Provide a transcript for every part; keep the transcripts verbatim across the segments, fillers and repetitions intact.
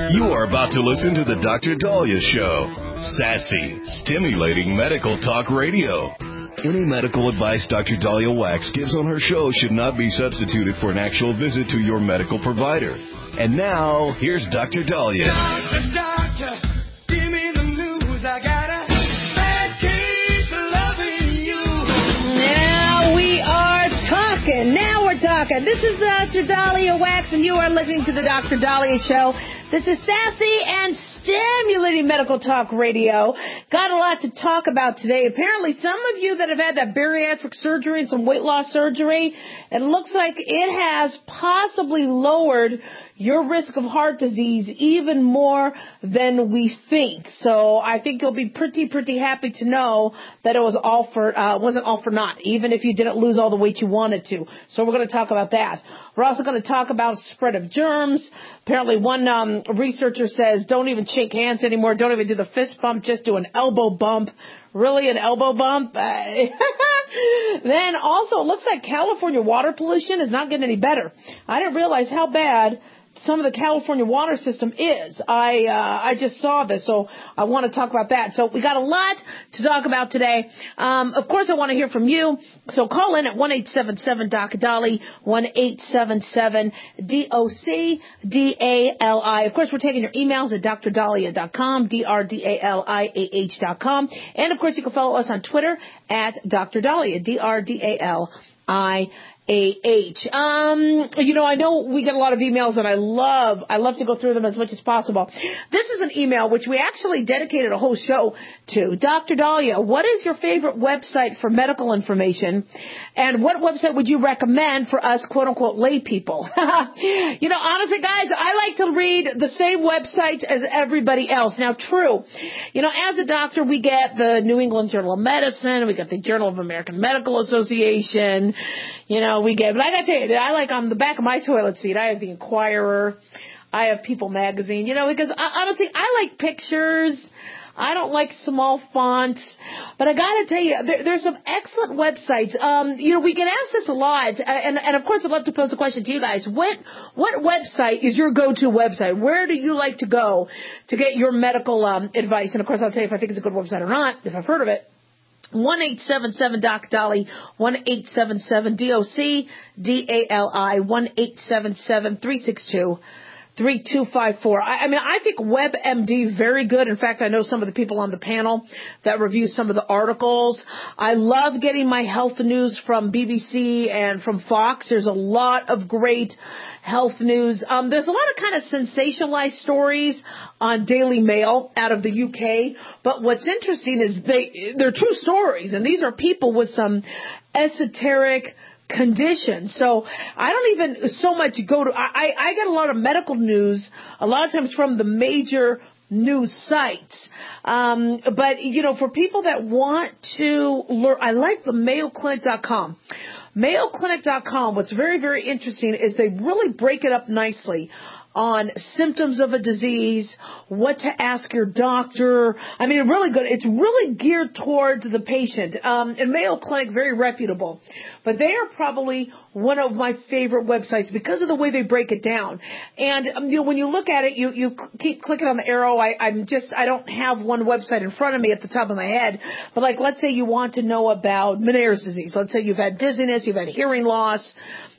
You are about to listen to the Doctor Daliah Show. Sassy, stimulating medical talk radio. Any medical advice Doctor Daliah Wax gives on her show should not be substituted for an actual visit to your medical provider. And now, here's Doctor Daliah. Doctor, doctor, give me the news. I got a bad case of loving you. Now we are talking. Now we're talking. This is Doctor Daliah Wax, and you are listening to the Doctor Daliah Show. This is sassy and stimulating medical talk radio. Got a lot to talk about today. Apparently, some of you that have had that bariatric surgery and some weight loss surgery, it looks like it has possibly lowered your risk of heart disease even more than we think. So I think you'll be pretty, pretty happy to know that it was all for, uh, wasn't all for naught, even if you didn't lose all the weight you wanted to. So we're going to talk about that. We're also going to talk about spread of germs. Apparently one, um, researcher says don't even shake hands anymore. Don't even do the fist bump. Just do an elbow bump. Really, an elbow bump? Then also, it looks like California water pollution is not getting any better. I didn't realize how bad some of the California water system is. I uh, I just saw this, so I want to talk about that. So we got a lot to talk about today. Um, of course, I want to hear from you. So call in at one eight seven seven D O C D A L I, one eight seven seven D O C D A L I. Of course, we're taking your emails at D R daliah dot com, D R D A L I A H dot com. And, of course, you can follow us on Twitter at Doctor Daliah, D R D A L I A H. Um, you know, I know we get a lot of emails, and I love, I love to go through them as much as possible. This is an email which we actually dedicated a whole show to. Doctor Daliah, what is your favorite website for medical information, and what website would you recommend for us, quote-unquote, lay people? You know, honestly, guys, I like to read the same websites as everybody else. Now, true, you know, as a doctor, we get the New England Journal of Medicine, we got the Journal of American Medical Association, you know, we get, but I gotta tell you, I like on the back of my toilet seat, I have the Inquirer, I have People Magazine, you know, because I, honestly, I like pictures. I don't like small fonts, but I gotta tell you, there, there's some excellent websites. Um, you know, we get asked this a lot, and, and of course, I'd love to pose a question to you guys. What, what website is your go-to website? Where do you like to go to get your medical um, advice? And of course, I'll tell you if I think it's a good website or not, if I've heard of it. one eight seven seven D O C D A L I, one eight seven seven D O C D A L I, one eight seven seven three six two three two five four. I, I mean, I think WebMD very good. In fact, I know some of the people on the panel that review some of the articles. I love getting my health news from B B C and from Fox. There's a lot of great health news. Um, there's a lot of kind of sensationalized stories on Daily Mail out of the U K. But what's interesting is they, they're true stories, and these are people with some esoteric conditions. So I don't even so much go to, I, I get a lot of medical news, a lot of times from the major news sites. Um, but, you know, for people that want to learn, I like the Mayo Clinic dot com. Mayo Clinic dot com, what's very, very interesting is they really break it up nicely on symptoms of a disease, what to ask your doctor. I mean, really good. It's really geared towards the patient. Um, and Mayo Clinic, very reputable. But they are probably one of my favorite websites because of the way they break it down. And, um, you know, when you look at it, you, you keep clicking on the arrow. I, I'm just, I don't have one website in front of me at the top of my head. But like, let's say you want to know about Meniere's disease. Let's say you've had dizziness, you've had hearing loss,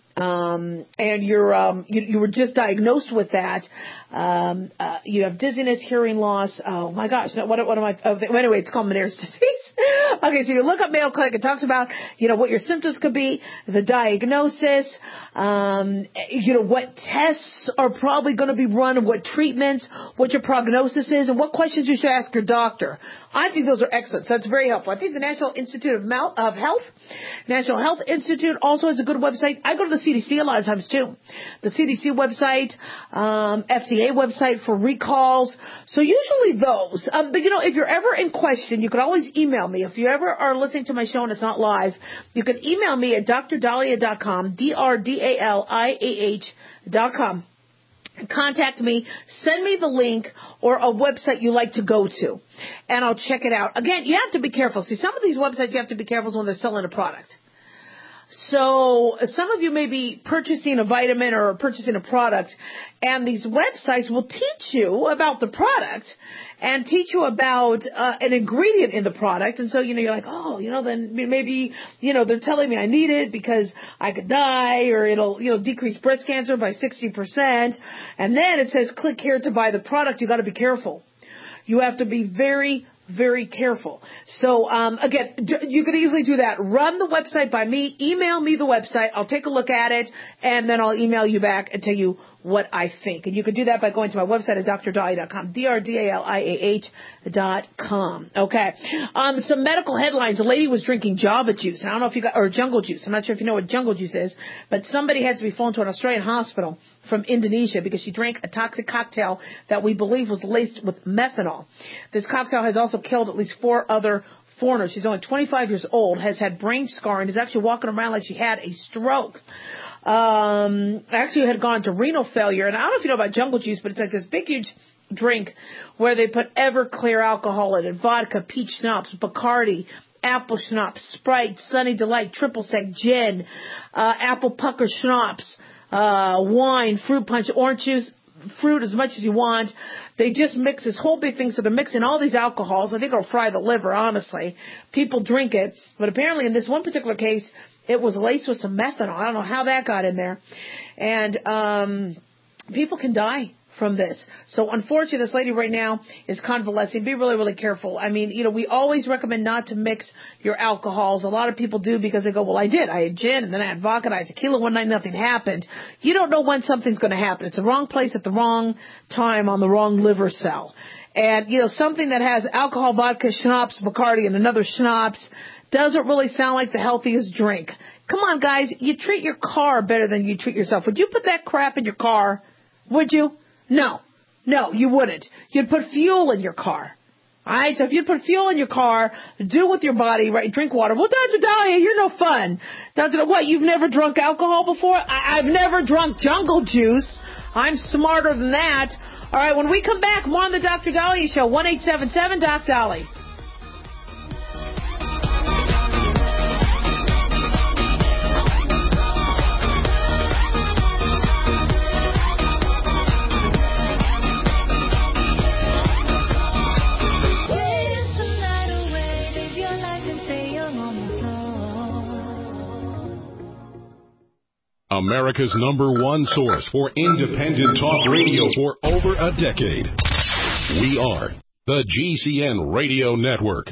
Um, and you're, um, you, you were just diagnosed with that. Um, uh, you have dizziness, hearing loss. Oh my gosh. What, what am I, oh, anyway, it's called Meniere's disease. Okay. So you look up Mayo Clinic. It talks about, you know, what your symptoms could be, the diagnosis, um, you know, what tests are probably going to be run, what treatments, what your prognosis is, and what questions you should ask your doctor. I think those are excellent. So that's very helpful. I think the National Institute of, Mal- of Health, National Health Institute also has a good website. I go to the C D C a lot of times too. The C D C website, um, F D A website for recalls. So usually those. Um, but you know, if you're ever in question, you can always email me. If you ever are listening to my show and it's not live, you can email me at D R daliah dot com, D R D A L I A H dot com. Contact me, send me the link or a website you like to go to, and I'll check it out. Again, you have to be careful. See, some of these websites you have to be careful when they're selling a product. So some of you may be purchasing a vitamin or purchasing a product, and these websites will teach you about the product and teach you about uh, an ingredient in the product. And so, you know, you're like, oh, you know, then maybe, you know, they're telling me I need it because I could die, or it'll, you know, decrease breast cancer by sixty percent. And then it says, click here to buy the product. You got to be careful. You have to be very, very careful. So, um, again, you could easily do that. Run the website by me. Email me the website. I'll take a look at it, and then I'll email you back and tell you what I think. And you can do that by going to my website at D R dahlia dot com, D R D A L I A H dot com. Okay. Um, some medical headlines. A lady was drinking Java juice. I don't know if you got, or jungle juice. I'm not sure if you know what jungle juice is, but somebody had to be flown to an Australian hospital from Indonesia because she drank a toxic cocktail that we believe was laced with methanol. This cocktail has also killed at least four other foreigners. She's only twenty-five years old, has had brain scarring, is actually walking around like she had a stroke. Um, actually had gone to renal failure. And I don't know if you know about jungle juice, but it's like this big, huge drink where they put Everclear alcohol in it, vodka, peach schnapps, Bacardi, apple schnapps, Sprite, Sunny Delight, triple sec, gin, uh, apple pucker schnapps, uh, wine, fruit punch, orange juice, fruit as much as you want. They just mix this whole big thing, so they're mixing all these alcohols. I think it'll fry the liver, honestly. People drink it, but apparently in this one particular case, it was laced with some methanol. I don't know how that got in there. And um people can die from this. So unfortunately, this lady right now is convalescing. Be really, really careful. I mean, you know, we always recommend not to mix your alcohols. A lot of people do because they go, well, I did. I had gin, and then I had vodka, and I had tequila one night, nothing happened. You don't know when something's going to happen. It's the wrong place at the wrong time on the wrong liver cell. And, you know, something that has alcohol, vodka, schnapps, Bacardi, and another schnapps doesn't really sound like the healthiest drink. Come on, guys. You treat your car better than you treat yourself. Would you put that crap in your car? Would you? No. No, you wouldn't. You'd put fuel in your car. All right? So if you put fuel in your car, do with your body, right? Drink water. Well, Doctor Dahlia, you're no fun. Doctor, what? You've never drunk alcohol before? I- I've never drunk jungle juice. I'm smarter than that. All right, when we come back, more on the Doctor Dahlia Show, one eight seven seven, D O C Dolly. America's number one source for independent talk radio for over a decade. We are the G C N Radio Network.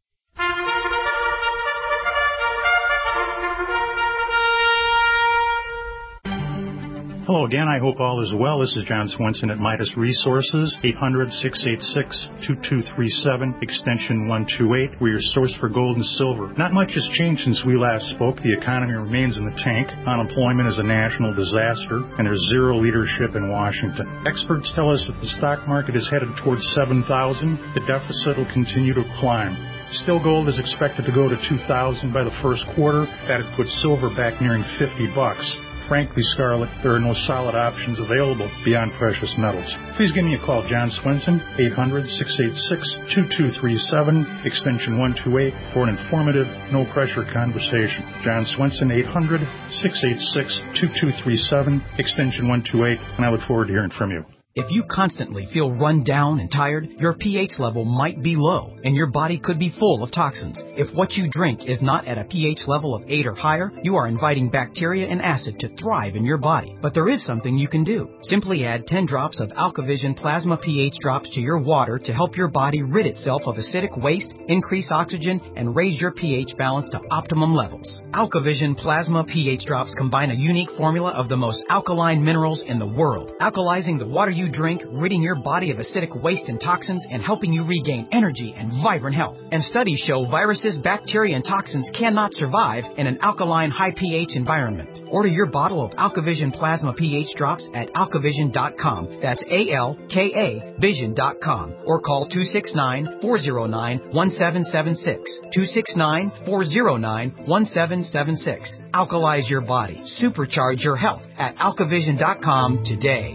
Hello again. I hope all is well. This is John Swenson at Midas Resources, eight hundred, six eight six, two two three seven, extension one two eight. We're your source for gold and silver. Not much has changed since we last spoke. The economy remains in the tank. Unemployment is a national disaster, and there's zero leadership in Washington. Experts tell us that the stock market is headed towards seven thousand. The deficit will continue to climb. Still, gold is expected to go to two thousand by the first quarter. That'd put silver back nearing fifty bucks. Frankly, Scarlett, there are no solid options available beyond precious metals. Please give me a call, John Swenson, eight hundred, six eight six, two two three seven, extension one two eight, for an informative, no-pressure conversation. John Swenson, eight hundred, six eight six, two two three seven, extension one two eight, and I look forward to hearing from you. If you constantly feel run down and tired, your pH level might be low, and your body could be full of toxins. If what you drink is not at a pH level of eight or higher, you are inviting bacteria and acid to thrive in your body. But there is something you can do. Simply add ten drops of AlkaVision Plasma pH drops to your water to help your body rid itself of acidic waste, increase oxygen, and raise your pH balance to optimum levels. AlkaVision Plasma pH drops combine a unique formula of the most alkaline minerals in the world, alkalizing the water you you drink, ridding your body of acidic waste and toxins, and helping you regain energy and vibrant health. And studies show viruses, bacteria, and toxins cannot survive in an alkaline, high pH environment. Order your bottle of AlkaVision Plasma pH drops at alkavision dot com. That's A L K A vision dot com. Or call two six nine, four zero nine, one seven seven six. two six nine, four zero nine, one seven seven six. Alkalize your body. Supercharge your health at alkavision dot com today.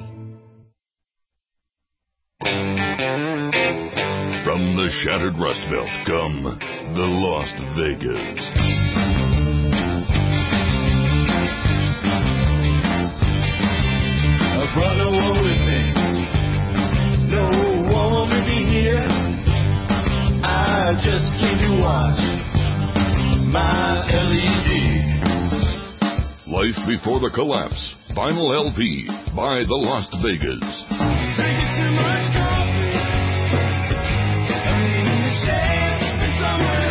From the shattered Rust Belt come the Las Vegas. just came to watch my L E D. Life Before the Collapse, Vinyl L P by the Las Vegas. Drinking too much coffee. I'm in the shade and somewhere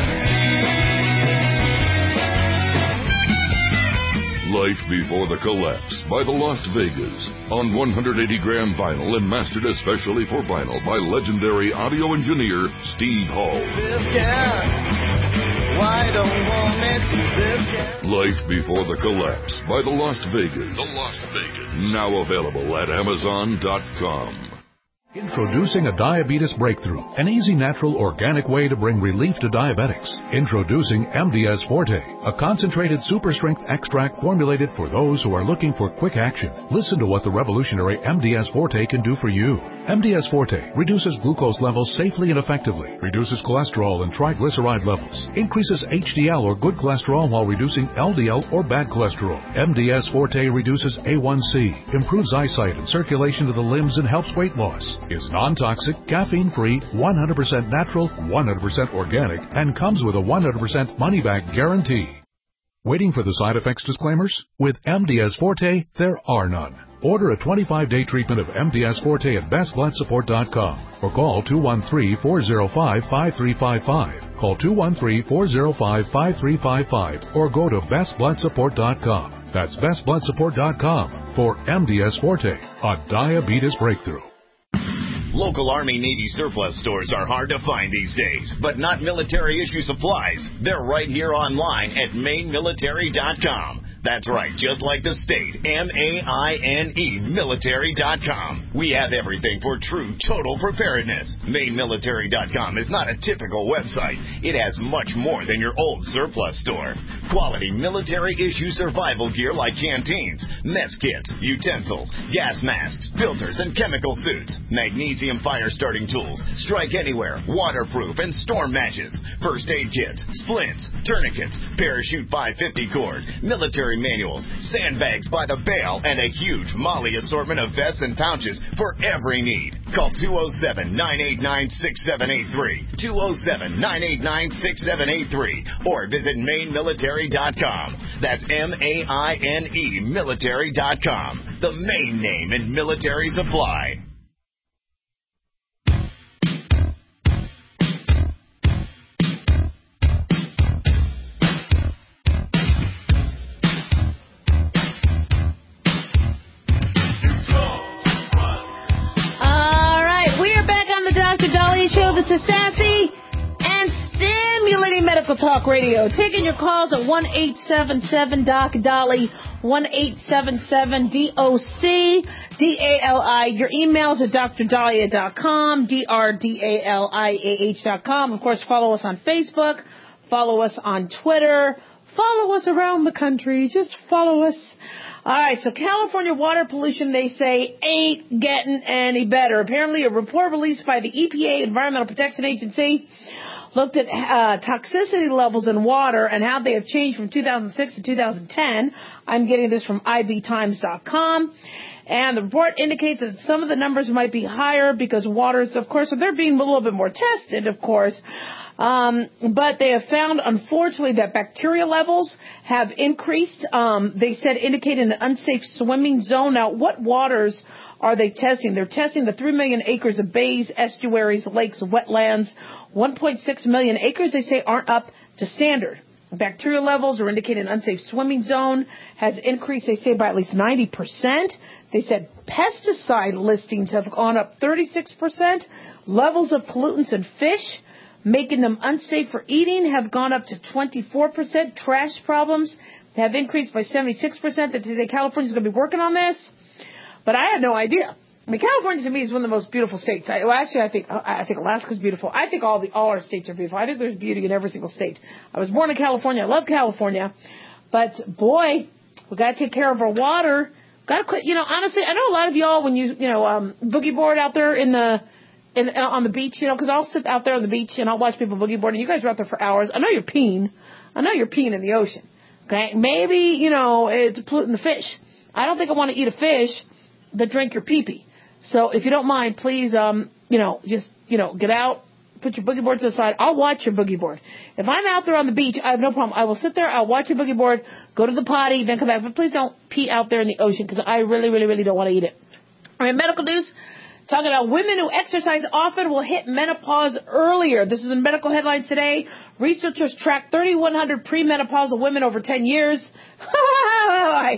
Life Before the Collapse by the Las Vegas on one hundred eighty gram vinyl and mastered especially for vinyl by legendary audio engineer Steve Hall. this guy. Why don't want me to this guy? Life Before the Collapse by the Las Vegas. The Las Vegas. Now available at Amazon dot com. Introducing a diabetes breakthrough, an easy, natural, organic way to bring relief to diabetics. Introducing M D S Forte, a concentrated super strength extract formulated for those who are looking for quick action. Listen to what the revolutionary M D S Forte can do for you. M D S Forte reduces glucose levels safely and effectively, reduces cholesterol and triglyceride levels, increases H D L or good cholesterol while reducing L D L or bad cholesterol. M D S Forte reduces A one C, improves eyesight and circulation to the limbs and helps weight loss. Is non-toxic, caffeine-free, one hundred percent natural, one hundred percent organic, and comes with a one hundred percent money-back guarantee. Waiting for the side effects disclaimers? With M D S Forte, there are none. Order a twenty-five day treatment of M D S Forte at best blood support dot com or call two one three, four zero five, five three five five. Call two one three, four zero five, five three five five or go to best blood support dot com. That's best blood support dot com for M D S Forte, a diabetes breakthrough. Local Army-Navy surplus stores are hard to find these days, but not military-issue supplies. They're right here online at maine military dot com. That's right, just like the state, M A I N E, military dot com. We have everything for true total preparedness. maine military dot com is not a typical website. It has much more than your old surplus store. Quality military-issue survival gear like canteens, mess kits, utensils, gas masks, filters, and chemical suits. Magnesium fire-starting tools, strike anywhere, waterproof, and storm matches. First aid kits, splints, tourniquets, parachute five fifty cord, military manuals, sandbags by the bale, and a huge Molly assortment of vests and pouches for every need. Call two oh seven, nine eight nine, six seven eight three, two oh seven, nine eight nine, six seven eight three, or visit maine military dot com. That's M A I N E, military dot com, the main name in military supply. Show. This is Sassy and Stimulating Medical Talk Radio. Taking your calls at one eight seven seven Doc Dolly, one eight seven seven D O C D A L I. Your emails at D R Dahlia dot com, D R D A L I A H dot com. Of course, follow us on Facebook, follow us on Twitter, follow us around the country. Just follow us. All right, so California water pollution, they say, ain't getting any better. Apparently, a report released by the E P A, Environmental Protection Agency, looked at uh, toxicity levels in water and how they have changed from two thousand six to two thousand ten. I'm getting this from I B times dot com. And the report indicates that some of the numbers might be higher because waters, of course, so they're being a little bit more tested, of course. Um, but they have found, unfortunately, that bacteria levels have increased. Um, they said indicating an unsafe swimming zone. Now, what waters are they testing? They're testing the three million acres of bays, estuaries, lakes, wetlands. one point six million acres, they say, aren't up to standard. Bacteria levels are indicating an unsafe swimming zone has increased, they say, by at least ninety percent. They said pesticide listings have gone up thirty-six percent. Levels of pollutants in fish, making them unsafe for eating, have gone up to twenty-four percent. Trash problems have increased by seventy-six percent. That they say California's going to be working on this. But I had no idea. I mean, California to me is one of the most beautiful states. I, well, actually, I think I think Alaska's beautiful. I think all the all our states are beautiful. I think there's beauty in every single state. I was born in California. I love California. But, boy, we got to take care of our water. Got to quit. You know, honestly, I know a lot of y'all when you, you know, um, boogie board out there in the in, on the beach, you know, because I'll sit out there on the beach and I'll watch people boogie board, and you guys are out there for hours. I know you're peeing. I know you're peeing in the ocean. Okay? Maybe, you know, it's polluting the fish. I don't think I want to eat a fish that drink your pee-pee. So if you don't mind, please, um, you know, just, you know, get out, put your boogie board to the side. I'll watch your boogie board. If I'm out there on the beach, I have no problem. I will sit there. I'll watch your boogie board, go to the potty, then come back. But please don't pee out there in the ocean because I really, really, really don't want to eat it. All right, medical news. Talking about women who exercise often will hit menopause earlier. This is in medical headlines today. Researchers tracked thirty-one hundred premenopausal women over ten years. Boy,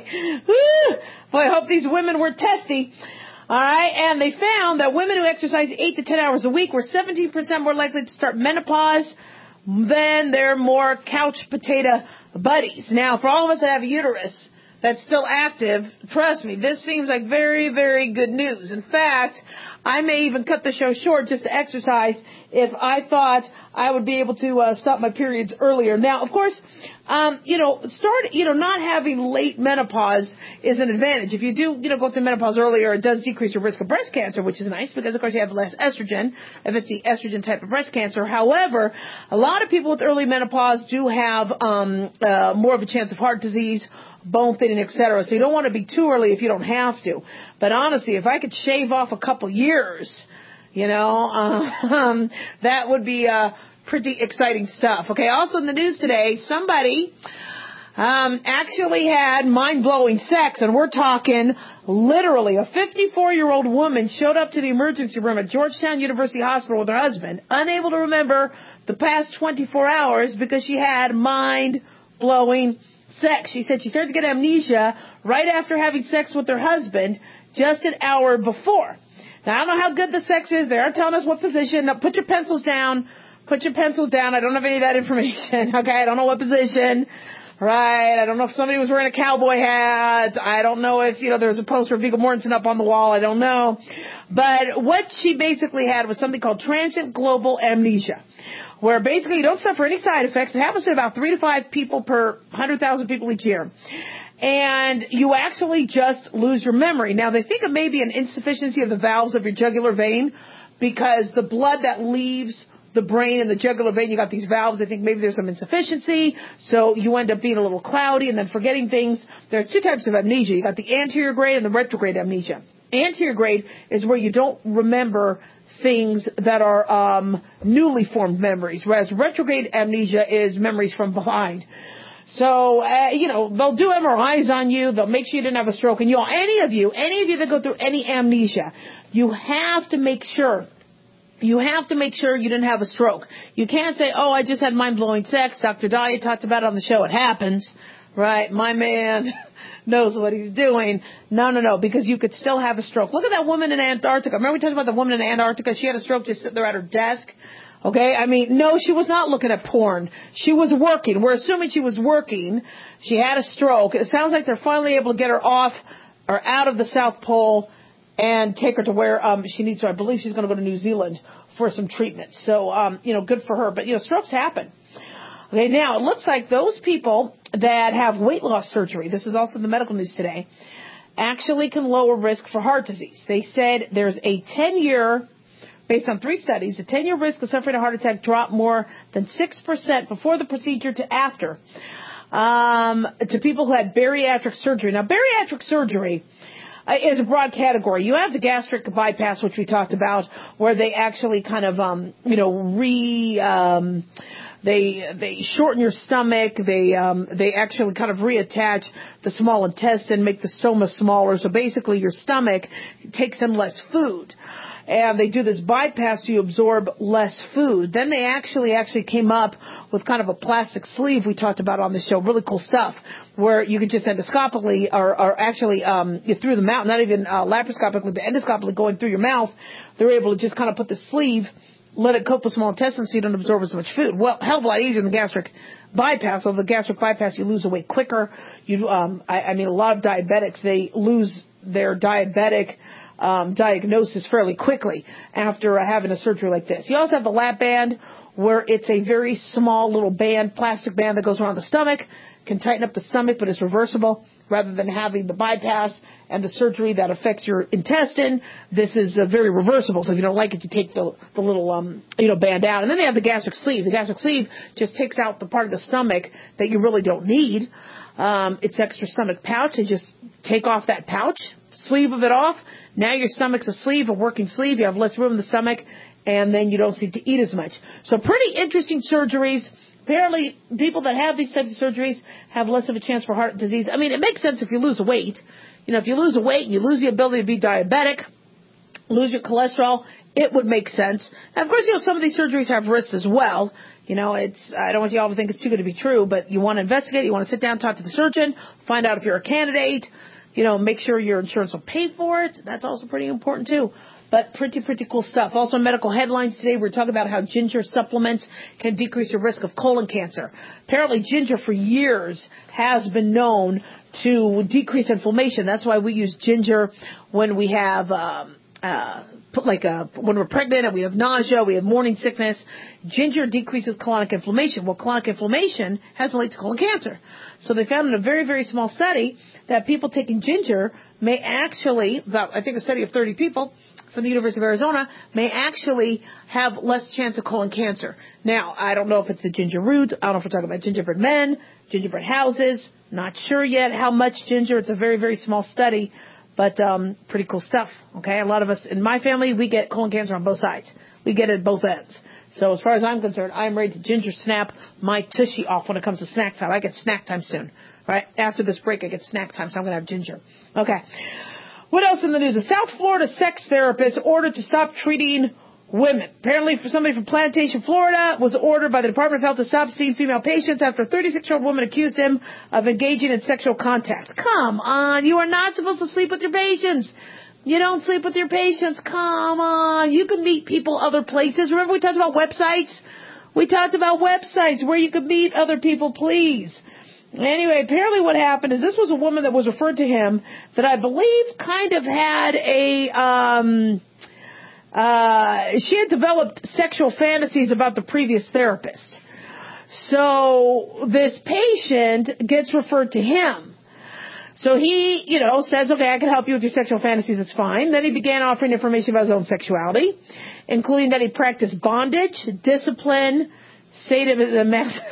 I hope these women were testy. All right, and they found that women who exercise eight to ten hours a week were seventeen percent more likely to start menopause than their more couch potato buddies. Now, for all of us that have a uterus that's still active, trust me, this seems like very, very good news. In fact, I may even cut the show short just to exercise if I thought I would be able to uh, stop my periods earlier. Now, of course, um, you know, start, you know, not having late menopause is an advantage. If you do, you know, go through menopause earlier, it does decrease your risk of breast cancer, which is nice because, of course, you have less estrogen if it's the estrogen type of breast cancer. However, a lot of people with early menopause do have um, uh, more of a chance of heart disease, bone thinning, et cetera. So you don't want to be too early if you don't have to. But honestly, if I could shave off a couple years, you know, uh, um, that would be uh, pretty exciting stuff. Okay, also in the news today, somebody um, actually had mind-blowing sex, and we're talking literally a fifty-four-year-old woman showed up to the emergency room at Georgetown University Hospital with her husband, unable to remember the past twenty-four hours because she had mind-blowing sex. She said she started to get amnesia right after having sex with her husband just an hour before. Now, I don't know how good the sex is. They are telling us what position. Now, put your pencils down. Put your pencils down. I don't have any of that information. Okay, I don't know what position. Right. I don't know if somebody was wearing a cowboy hat. I don't know if, you know, there was a poster of Viggo Mortensen up on the wall. I don't know. But what she basically had was something called transient global amnesia, where basically you don't suffer any side effects. It happens to about three to five people per one hundred thousand people each year. And you actually just lose your memory. Now, they think it may be an insufficiency of the valves of your jugular vein because the blood that leaves the brain and the jugular vein, you got these valves. I think maybe there's some insufficiency, so you end up being a little cloudy and then forgetting things. There's two types of amnesia. You got the anterior grade and the retrograde amnesia. Anterior grade is where you don't remember things that are um, newly formed memories, whereas retrograde amnesia is memories from behind. So, uh, you know, they'll do M R Is on you. They'll make sure you didn't have a stroke. And, you know, any of you, any of you that go through any amnesia, you have to make sure, you have to make sure you didn't have a stroke. You can't say, oh, I just had mind-blowing sex. Doctor Dahlia talked about it on the show. It happens, right? My man knows what he's doing. No, no, no, because you could still have a stroke. Look at that woman in Antarctica. Remember we talked about the woman in Antarctica? She had a stroke just sitting there at her desk. Okay, I mean, no, she was not looking at porn. She was working. We're assuming she was working. She had a stroke. It sounds like they're finally able to get her off or out of the South Pole and take her to where um, she needs to. I believe she's going to go to New Zealand for some treatment. So, um, you know, good for her. But, you know, strokes happen. Okay, now it looks like those people that have weight loss surgery, this is also in the medical news today, actually can lower risk for heart disease. They said there's a ten-year... Based on three studies, the ten-year risk of suffering a heart attack dropped more than six percent before the procedure to after um, to people who had bariatric surgery. Now, bariatric surgery uh, is a broad category. You have the gastric bypass, which we talked about, where they actually kind of, um, you know, re... Um, They they shorten your stomach. They um, they actually kind of reattach the small intestine, make the stoma smaller. So basically, your stomach takes in less food. And they do this bypass so you absorb less food. Then they actually actually came up with kind of a plastic sleeve we talked about on the show. Really cool stuff where you could just endoscopically or, or actually um, you through the mouth, not even uh, laparoscopically, but endoscopically going through your mouth. They're able to just kind of put the sleeve, let it coat the small intestine so you don't absorb as much food. Well, hell of a lot easier than the gastric bypass. Although the gastric bypass, you lose the weight quicker. You, um, I, I mean, a lot of diabetics, they lose their diabetic Um, diagnosis fairly quickly after uh, having a surgery like this. You also have the lap band, where it's a very small little band, plastic band that goes around the stomach, can tighten up the stomach, but it's reversible. Rather than having the bypass and the surgery that affects your intestine, this is uh, very reversible. So if you don't like it, you take the, the little um, you know band out. And then they have the gastric sleeve. The gastric sleeve just takes out the part of the stomach that you really don't need. Um, it's extra stomach pouch. They just take off that pouch, sleeve of it off. Now your stomach's a sleeve, a working sleeve. You have less room in the stomach, and then you don't seem to eat as much. So pretty interesting surgeries. Apparently, people that have these types of surgeries have less of a chance for heart disease. I mean, it makes sense if you lose weight. You know, if you lose a weight and you lose the ability to be diabetic, lose your cholesterol, it would make sense. And of course, you know, some of these surgeries have risks as well. You know, it's, I don't want you all to think it's too good to be true, but you want to investigate, you want to sit down, talk to the surgeon, find out if you're a candidate, you know, make sure your insurance will pay for it. That's also pretty important too. But pretty, pretty cool stuff. Also, medical headlines today, we're talking about how ginger supplements can decrease your risk of colon cancer. Apparently, ginger for years has been known to decrease inflammation. That's why we use ginger when we have, um, uh, like a, when we're pregnant and we have nausea, we have morning sickness. Ginger decreases colonic inflammation. Well, colonic inflammation has been linked to colon cancer. So they found in a very, very small study that people taking ginger may actually, about, I think a study of thirty people, from the University of Arizona, may actually have less chance of colon cancer. Now, I don't know if it's the ginger root. I don't know if we're talking about gingerbread men, gingerbread houses. Not sure yet how much ginger. It's a very, very small study, but um, pretty cool stuff. Okay, a lot of us in my family, we get colon cancer on both sides. We get it at both ends. So as far as I'm concerned, I'm ready to ginger snap my tushy off when it comes to snack time. I get snack time soon. Right after this break, I get snack time, so I'm going to have ginger. Okay. What else in the news? A South Florida sex therapist ordered to stop treating women. Apparently, for somebody from Plantation, Florida, was ordered by the Department of Health to stop seeing female patients after a thirty-six-year-old woman accused him of engaging in sexual contact. Come on. You are not supposed to sleep with your patients. You don't sleep with your patients. Come on. You can meet people other places. Remember we talked about websites? We talked about websites where you could meet other people, please. Anyway, apparently what happened is this was a woman that was referred to him that I believe kind of had a, um, uh, she had developed sexual fantasies about the previous therapist. So this patient gets referred to him. So he, you know, says, okay, I can help you with your sexual fantasies, it's fine. Then he began offering information about his own sexuality, including that he practiced bondage, discipline, sadism,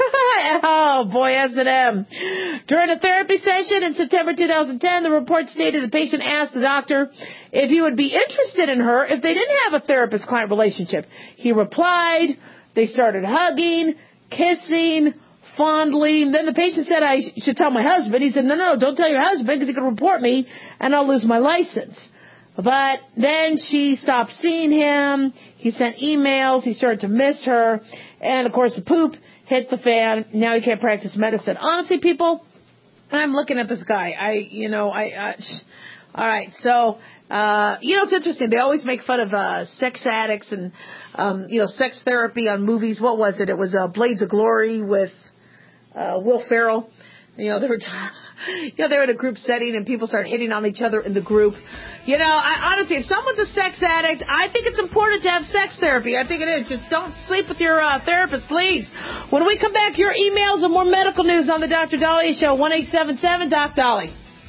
oh boy, S and M. During a therapy session in September two thousand ten, the report stated the patient asked the doctor if he would be interested in her if they didn't have a therapist-client relationship. He replied, they started hugging, kissing, fondling. Then the patient said, I should tell my husband. He said, no, no, don't tell your husband because he could report me and I'll lose my license. But then she stopped seeing him. He sent emails. He started to miss her. And, of course, the poop hit the fan. Now he can't practice medicine. Honestly, people, I'm looking at this guy. I, you know, I, I all right. So, uh, you know, it's interesting. They always make fun of uh, sex addicts and, um, you know, sex therapy on movies. What was it? It was uh, Blades of Glory with uh, Will Ferrell. You know, they were, t- you know, they were in a group setting and people started hitting on each other in the group. You know, I, honestly, if someone's a sex addict, I think it's important to have sex therapy. I think it is. Just don't sleep with your uh, therapist, please. When we come back, your emails and more medical news on the Doctor Dahlia Show. one eight seven seven Doc Dolly.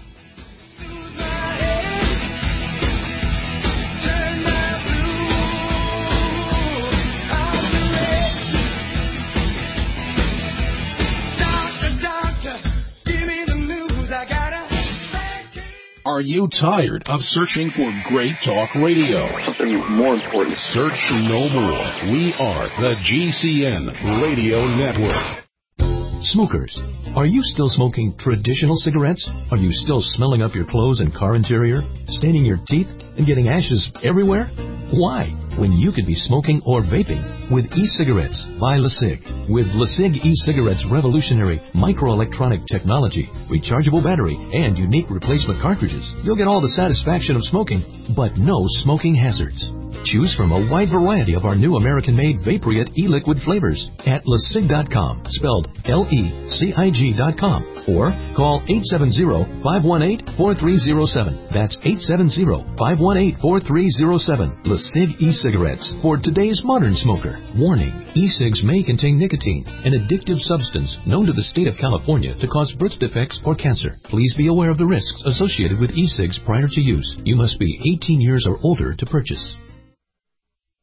Are you tired of searching for great talk radio? Something more important. Search no more. We are the G C N Radio Network. Smokers, are you still smoking traditional cigarettes? Are you still smelling up your clothes and car interior, staining your teeth, and getting ashes everywhere? Why, when you could be smoking or vaping with e-cigarettes by LeSig? With LeSig e-cigarettes' revolutionary microelectronic technology, rechargeable battery, and unique replacement cartridges, you'll get all the satisfaction of smoking, but no smoking hazards. Choose from a wide variety of our new American-made Vaporite e-liquid flavors at LeSig dot com, spelled L E C I G dot com, or call eight seven zero, five one eight, four three zero seven. That's eight seven zero, five one eight, four three zero seven. LeSig e-cigarettes for today's modern smoker. Warning, e-cigs may contain nicotine, an addictive substance known to the state of California to cause birth defects or cancer. Please be aware of the risks associated with e-cigs prior to use. You must be eighteen years or older to purchase.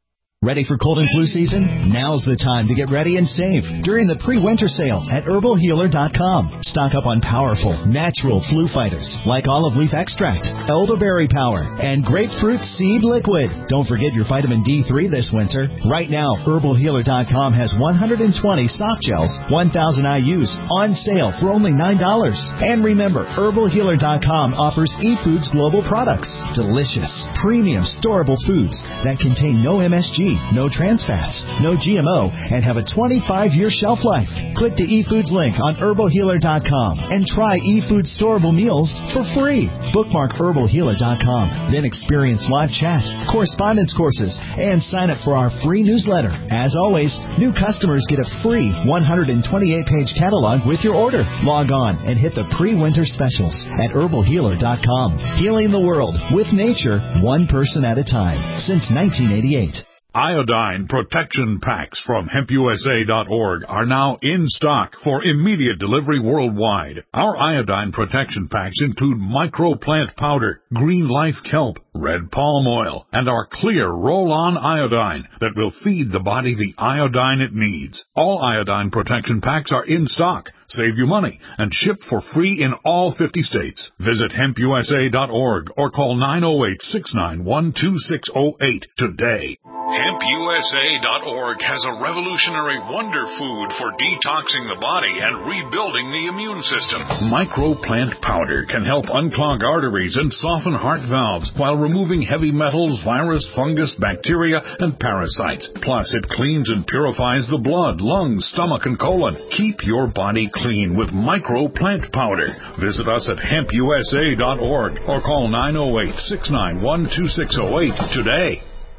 Ready for cold and flu season? Now's the time to get ready and save during the pre-winter sale at herbal healer dot com. Stock up on powerful, natural flu fighters like olive leaf extract, elderberry power, and grapefruit seed liquid. Don't forget your vitamin D three this winter. Right now, herbal healer dot com has one hundred twenty soft gels, one thousand I U's on sale for only nine dollars. And remember, herbal healer dot com offers eFoods Global products. Delicious, premium, storable foods that contain no M S G, no trans fats, no G M O, and have a twenty-five year shelf life. Click the eFoods link on herbal healer dot com and try eFoods storable meals for free. Bookmark herbal healer dot com, then experience live chat, correspondence courses, and sign up for our free newsletter. As always, new customers get a free one hundred twenty-eight page catalog with your order. Log on and hit the pre-winter specials at herbal healer dot com. Healing the world with nature, one person at a time, since nineteen eighty-eight. Iodine protection packs from hemp U S A dot org are now in stock for immediate delivery worldwide. Our iodine protection packs include microplant powder, green life kelp, red palm oil, and our clear roll-on iodine that will feed the body the iodine it needs. All iodine protection packs are in stock. Save you money and ship for free in all fifty states. Visit hemp U S A dot org or call nine oh eight, six nine one, two six oh eight today. hemp U S A dot org has a revolutionary wonder food for detoxing the body and rebuilding the immune system. Microplant powder can help unclog arteries and soften heart valves while removing heavy metals, virus, fungus, bacteria, and parasites. Plus, it cleans and purifies the blood, lungs, stomach, and colon. Keep your body clean with Microplant powder. Visit us at hemp U S A dot org or call nine oh eight, six nine one, two six oh eight today.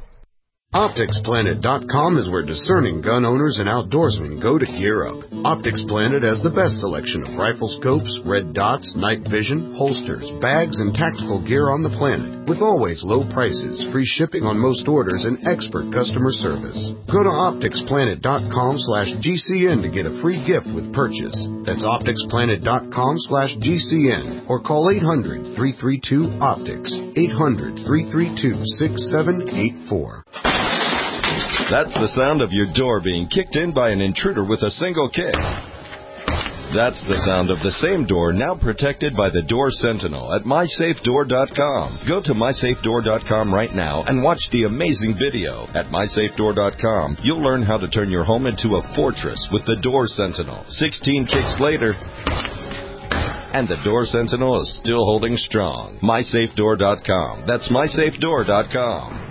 Optics Planet dot com is where discerning gun owners and outdoorsmen go to gear up. Optics Planet has the best selection of rifle scopes, red dots, night vision, holsters, bags, and tactical gear on the planet, with always low prices, free shipping on most orders, and expert customer service. Go to Optics Planet dot com slash G C N to get a free gift with purchase. That's Optics Planet dot com slash G C N or call eight hundred, three three two, OPTICS, eight hundred, three three two, six seven eight four. That's the sound of your door being kicked in by an intruder with a single kick. That's the sound of the same door now protected by the Door Sentinel at my safe door dot com. Go to my safe door dot com right now and watch the amazing video. At my safe door dot com, you'll learn how to turn your home into a fortress with the Door Sentinel. sixteen kicks later, and the Door Sentinel is still holding strong. my safe door dot com. That's my safe door dot com.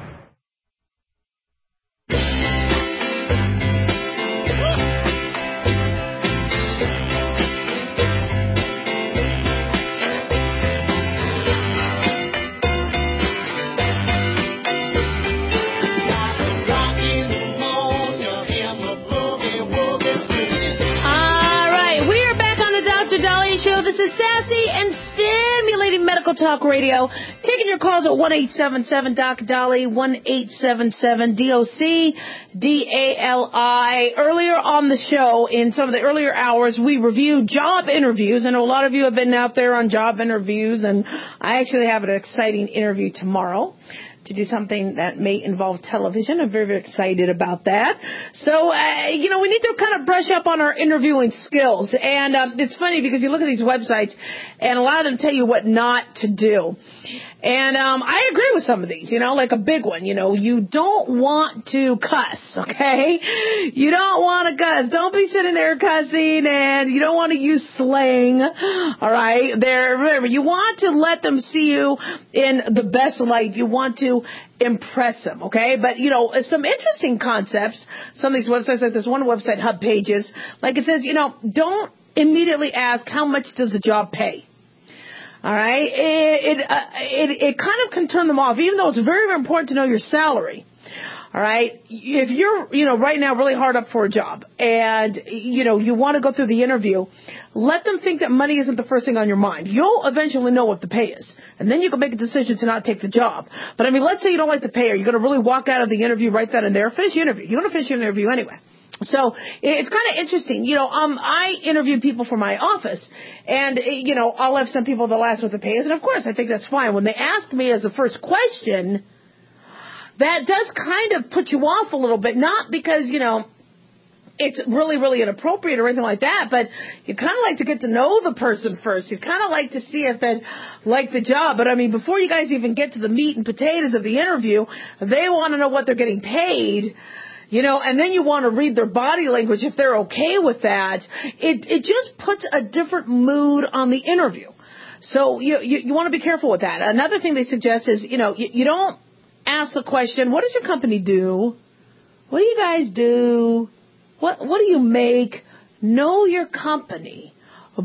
Talk Radio, taking your calls at one eight seven seven D O C D A L I, one eight seven seven D O C D A L I. Earlier on the show, in some of the earlier hours, we reviewed job interviews. I know a lot of you have been out there on job interviews, and I actually have an exciting interview tomorrow to do something that may involve television. I'm very, very excited about that. So, uh, you know, we need to kind of brush up on our interviewing skills. And um, it's funny because you look at these websites and a lot of them tell you what not to do. And um, I agree with some of these, you know, like a big one. You know, you don't want to cuss, okay? You don't want to cuss. Don't be sitting there cussing, and you don't want to use slang, all right? There, remember, you want to let them see you in the best light. You want to impress them, okay? But, you know, some interesting concepts, some of these websites, like this one website, Hub Pages, like it says, you know, don't immediately ask how much does the job pay. All right, it it, uh, it it kind of can turn them off, even though it's very, very important to know your salary. All right, if you're, you know, right now really hard up for a job and, you know, you want to go through the interview, let them think that money isn't the first thing on your mind. You'll eventually know what the pay is, and then you can make a decision to not take the job. But, I mean, let's say you don't like the pay, or you're going to really walk out of the interview right then and there. Finish the interview. You're going to finish your interview anyway. So it's kind of interesting. You know, um, I interview people for my office, and, you know, I'll have some people that'll ask what the pay is, and of course I think that's fine. When they ask me as the first question, that does kind of put you off a little bit, not because, you know, it's really, really inappropriate or anything like that, but you kind of like to get to know the person first. You kind of like to see if they like the job. But, I mean, before you guys even get to the meat and potatoes of the interview, they want to know what they're getting paid. You know, and then you want to read their body language if they're okay with that. It it just puts a different mood on the interview. So you you, you want to be careful with that. Another thing they suggest is, you know, you, you don't ask the question, what does your company do? What do you guys do? What what do you make? Know your company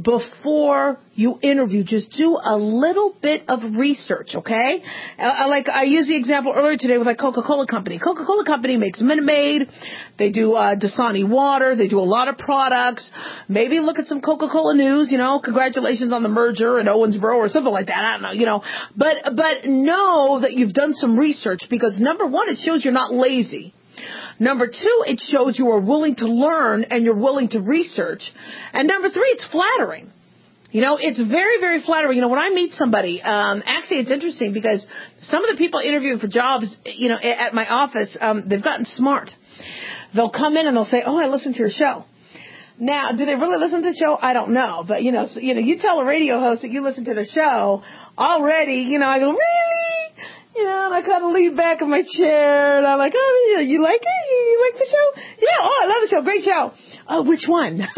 before you interview. Just do a little bit of research, okay? I, like I used the example earlier today with like Coca-Cola Company. Coca-Cola Company makes Minute Maid. They do uh, Dasani water. They do a lot of products. Maybe look at some Coca-Cola news. You know, congratulations on the merger in Owensboro or something like that. I don't know. You know, but but know that you've done some research because number one, it shows you're not lazy. Number two, it shows you are willing to learn and you're willing to research. And number three, it's flattering. You know, it's very, very flattering. You know, when I meet somebody, um, actually it's interesting because some of the people interviewing for jobs, you know, at my office, um, they've gotten smart. They'll come in and they'll say, oh, I listened to your show. Now, do they really listen to the show? I don't know. But, you know, so, you know, you tell a radio host that you listen to the show already, you know, I go, really? You know, and I kind of lean back in my chair, and I'm like, oh, yeah, you like it? You like the show? Yeah, oh, I love the show. Great show. Oh, which one? You know,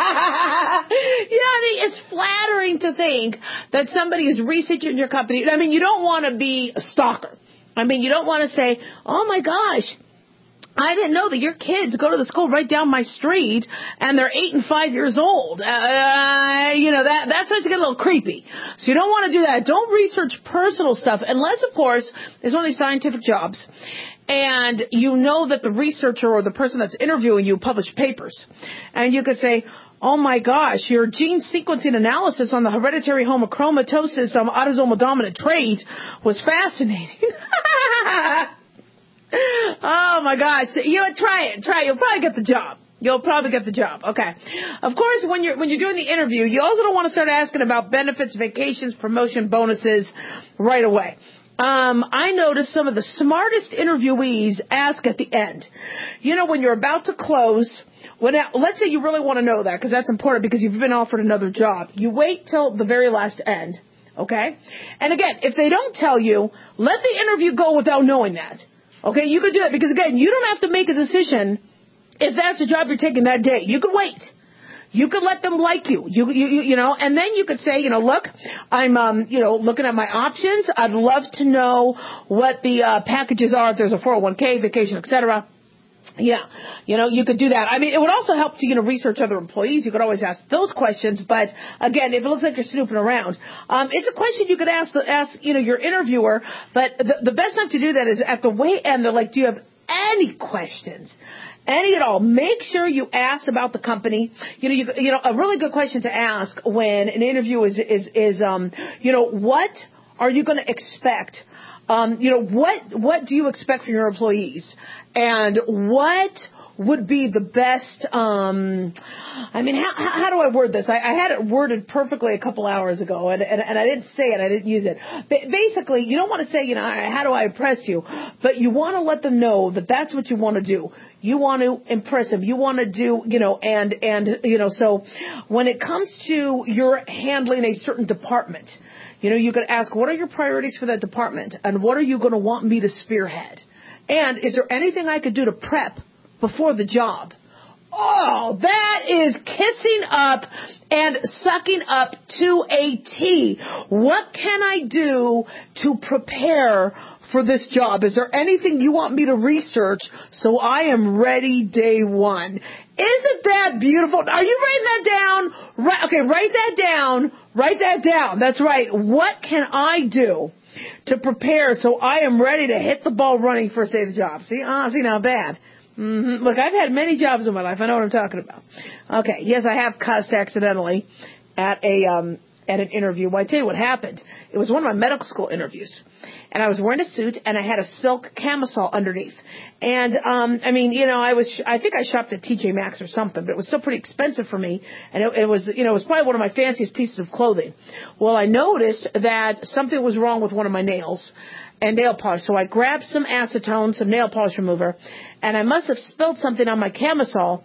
I mean, it's flattering to think that somebody is researching your company. I mean, you don't want to be a stalker. I mean, you don't want to say, oh, my gosh, I didn't know that your kids go to the school right down my street and they're eight and five years old. Uh, you know, that, that starts to get a little creepy. So you don't want to do that. Don't research personal stuff unless, of course, it's one of these scientific jobs and you know that the researcher or the person that's interviewing you published papers. And you could say, oh, my gosh, your gene sequencing analysis on the hereditary homochromatosis um, autosomal dominant trait was fascinating. Oh, my God. So, you know, try it. Try it. You'll probably get the job. You'll probably get the job. Okay. Of course, when you're when you're doing the interview, you also don't want to start asking about benefits, vacations, promotion, bonuses right away. Um, I noticed some of the smartest interviewees ask at the end. You know, when you're about to close, when let's say you really want to know that because that's important because you've been offered another job. You wait till the very last end. Okay. And again, if they don't tell you, let the interview go without knowing that. Okay, you could do it because, again, you don't have to make a decision if that's the job you're taking that day. You could wait. You could let them like you. You, you, you, you know, and then you could say, you know, look, I'm, um, you know, looking at my options. I'd love to know what the uh, packages are if there's a four oh one k, vacation, et cetera. Yeah, you know, you could do that. I mean, it would also help to, you know, research other employees. You could always ask those questions. But, again, if it looks like you're snooping around, um, it's a question you could ask, the, ask you know, your interviewer. But the, the best time to do that is at the way end. They're like, do you have any questions? Any at all. Make sure you ask about the company. You know, you, you know, a really good question to ask when an interview is, is, is um, you know, what are you going to expect? Um, you know, what what do you expect from your employees? And what would be the best, um, I mean, how, how do I word this? I, I had it worded perfectly a couple hours ago, and, and, and I didn't say it. I didn't use it. Ba- basically, you don't want to say, you know, how do I impress you? But you want to let them know that that's what you want to do. You want to impress them. You want to do, you know, and, and, you know, so when it comes to you're handling a certain department, you know, you could ask, what are your priorities for that department? And what are you going to want me to spearhead? And is there anything I could do to prep before the job? Oh, that is kissing up and sucking up to a T. What can I do to prepare for this job? Is there anything you want me to research so I am ready day one? Isn't that beautiful? Are you writing that down? Right, okay, write that down. Write that down. That's right. What can I do to prepare so I am ready to hit the ball running first day of the job? See, ah, see now, bad. Mm-hmm. Look, I've had many jobs in my life. I know what I'm talking about. Okay, yes, I have cussed accidentally at a um at an interview. Well, I tell you what happened. It was one of my medical school interviews. And I was wearing a suit, and I had a silk camisole underneath. And, um, I mean, you know, I was, I think I shopped at T J Maxx or something, but it was still pretty expensive for me. And it, it was, you know, it was probably one of my fanciest pieces of clothing. Well, I noticed that something was wrong with one of my nails and nail polish. So I grabbed some acetone, some nail polish remover, and I must have spilled something on my camisole.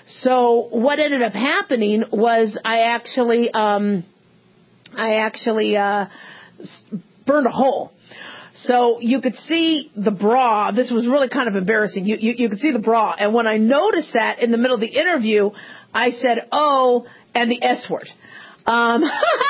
So what ended up happening was I actually, um, I actually, uh, burned a hole. So you could see the bra. This was really kind of embarrassing. You, you, you could see the bra. And when I noticed that in the middle of the interview, I said, oh, and the S word. Um,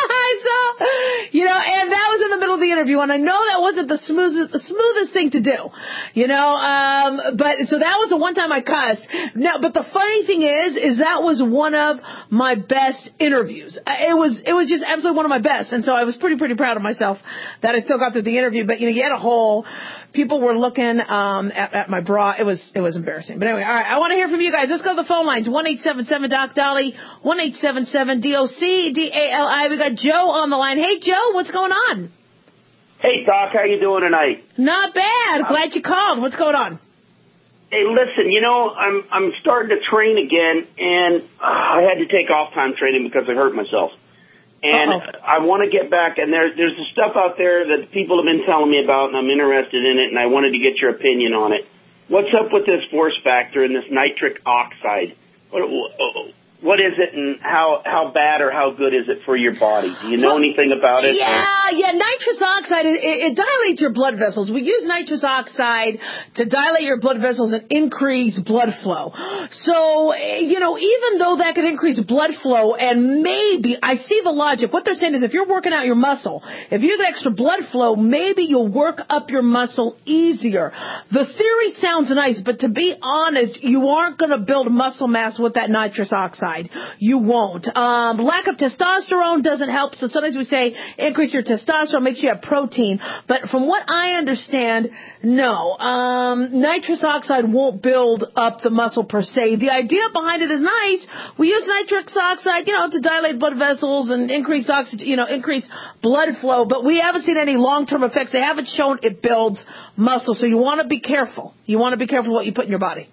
so, you know, and that was in the middle of the interview, and I know that wasn't the smoothest, the smoothest thing to do, you know, um, but, so that was the one time I cussed. Now, but the funny thing is, is that was one of my best interviews. It was, it was just absolutely one of my best, and so I was pretty, pretty proud of myself that I still got through the interview, but, you know, you had a hole. People were looking, um, at, at my bra. It was, it was embarrassing. But anyway, all right, I want to hear from you guys. Let's go to the phone lines. one eight seven seven Doc Dolly, one eight seven seven D O C D A L I. We got Joe on the line. Hey, Joe, what's going on? Hey, Doc, how you doing tonight? Not bad. Glad you called. What's going on? Hey, listen, you know, I'm I'm starting to train again, and uh, I had to take off time training because I hurt myself. And Uh-oh. I want to get back, and there, there's the stuff out there that people have been telling me about, and I'm interested in it, and I wanted to get your opinion on it. What's up with this force factor and this nitric oxide? What, what is it, and how how bad or how good is it for your body? Do you know well, anything about it? Yeah, or? yeah. Nitrous oxide, it, it dilates your blood vessels. We use nitrous oxide to dilate your blood vessels and increase blood flow. So, you know, even though that could increase blood flow, and maybe, I see the logic. What they're saying is if you're working out your muscle, if you get extra blood flow, maybe you'll work up your muscle easier. The theory sounds nice, but to be honest, you aren't going to build muscle mass with that nitrous oxide. You won't. Um, lack of testosterone doesn't help. So sometimes we say increase your testosterone, make sure you have protein. But from what I understand, no. Um, nitrous oxide won't build up the muscle per se. The idea behind it is nice. We use nitrous oxide, you know, to dilate blood vessels and increase oxygen, you know, increase blood flow. But we haven't seen any long-term effects. They haven't shown it builds muscle. So you want to be careful. You want to be careful what you put in your body.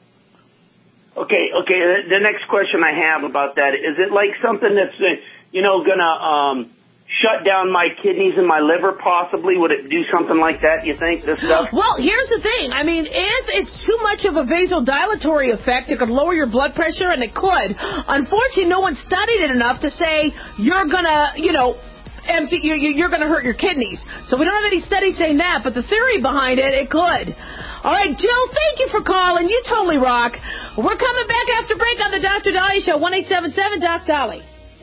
Okay, okay. The next question I have about that, is it like something that's, uh, you know, going to um, shut down my kidneys and my liver possibly? Would it do something like that, you think, this stuff? Well, here's the thing. I mean, if it's too much of a vasodilatory effect, it could lower your blood pressure, and it could. Unfortunately, no one studied it enough to say you're going to, you know, empty, you're, you're going to hurt your kidneys. So we don't have any studies saying that, but the theory behind it, it could. All right, Jill, thank you for calling. You totally rock. We're coming back after break on the Doctor Dolly Show, one eight seven seven Doc Dolly.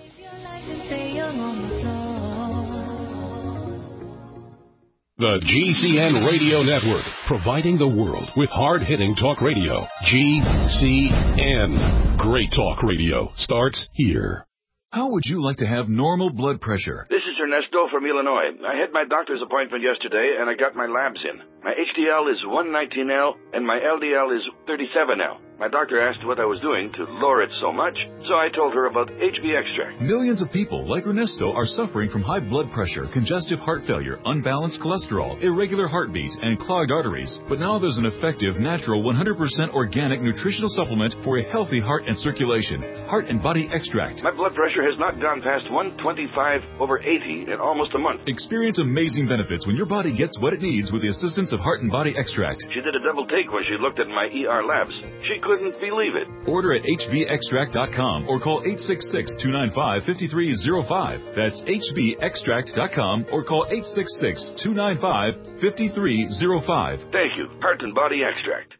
The G C N Radio Network, providing the world with hard-hitting talk radio. G C N. Great talk radio starts here. How would you like to have normal blood pressure? This is Ernesto from Illinois. I had my doctor's appointment yesterday, and I got my labs in. My H D L is one nineteen L, and my L D L is thirty-seven L. My doctor asked what I was doing to lower it so much, so I told her about H B Extract. Millions of people like Ernesto are suffering from high blood pressure, congestive heart failure, unbalanced cholesterol, irregular heartbeat, and clogged arteries. But now there's an effective, natural, one hundred percent organic nutritional supplement for a healthy heart and circulation. Heart and Body Extract. My blood pressure has not gone past one twenty-five over eighty in almost a month. Experience amazing benefits when your body gets what it needs with the assistance of Heart and Body Extract. She did a double take when she looked at my E R labs. She couldn't believe it. Order at H B extract dot com or call eight six six, two nine five, five three zero five. That's H B extract dot com or call eight six six, two nine five, five three zero five. Thank you. Heart and Body Extract.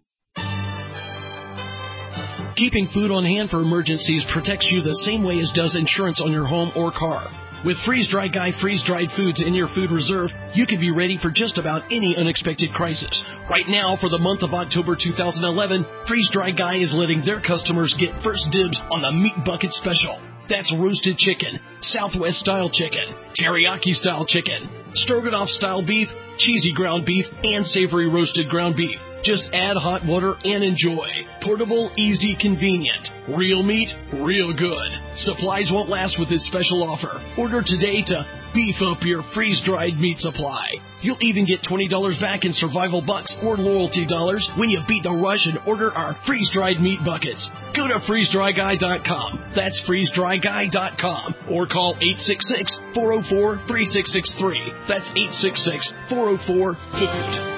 Keeping food on hand for emergencies protects you the same way as does insurance on your home or car. With Freeze Dry Guy freeze-dried foods in your food reserve, you can be ready for just about any unexpected crisis. Right now, for the month of October two thousand eleven, Freeze Dry Guy is letting their customers get first dibs on the Meat Bucket Special. That's roasted chicken, Southwest-style chicken, teriyaki-style chicken, stroganoff-style beef, cheesy ground beef, and savory roasted ground beef. Just add hot water and enjoy. Portable, easy, convenient. Real meat, real good. Supplies won't last with this special offer. Order today to beef up your freeze-dried meat supply. You'll even get twenty dollars back in survival bucks or loyalty dollars when you beat the rush and order our freeze-dried meat buckets. Go to freeze dry guy dot com. That's freeze dry guy dot com. Or call eight six six, four oh four, three six six three. That's eight six six, four oh four, food.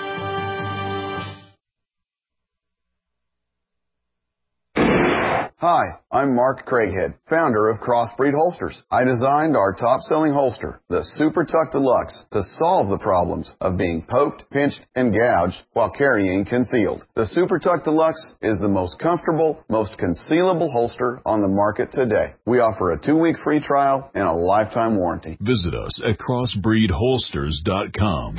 Hi, I'm Mark Craighead, founder of Crossbreed Holsters. I designed our top-selling holster, the Super Tuck Deluxe, to solve the problems of being poked, pinched, and gouged while carrying concealed. The Super Tuck Deluxe is the most comfortable, most concealable holster on the market today. We offer a two-week free trial and a lifetime warranty. Visit us at crossbreed holsters dot com.